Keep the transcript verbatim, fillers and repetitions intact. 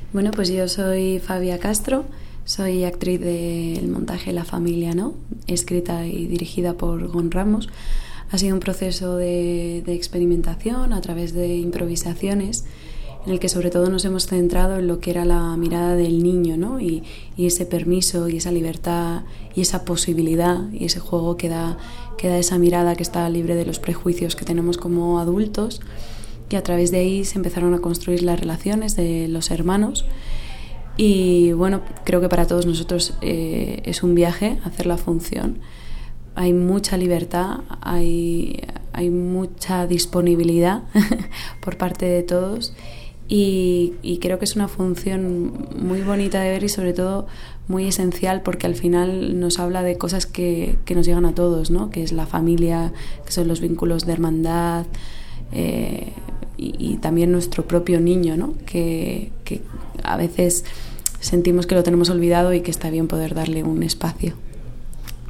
Bueno, pues yo soy Fabia Castro, soy actriz del montaje La Familia No, escrita y dirigida por Gon Ramos. Ha sido un proceso de, de experimentación a través de improvisaciones en el que sobre todo nos hemos centrado en lo que era la mirada del niño, ¿no? y, y ese permiso y esa libertad y esa posibilidad y ese juego que da, que da esa mirada que está libre de los prejuicios que tenemos como adultos. Y a través de ahí se empezaron a construir las relaciones de los hermanos. Y bueno, creo que para todos nosotros eh, es un viaje hacer la función. Hay mucha libertad, hay, hay mucha disponibilidad por parte de todos. Y, y creo que es una función muy bonita de ver y sobre todo muy esencial, porque al final nos habla de cosas que, que nos llegan a todos, ¿no? Que es la familia, que son los vínculos de hermandad, eh, y, y también nuestro propio niño, ¿no? Que, que a veces sentimos que lo tenemos olvidado y que está bien poder darle un espacio.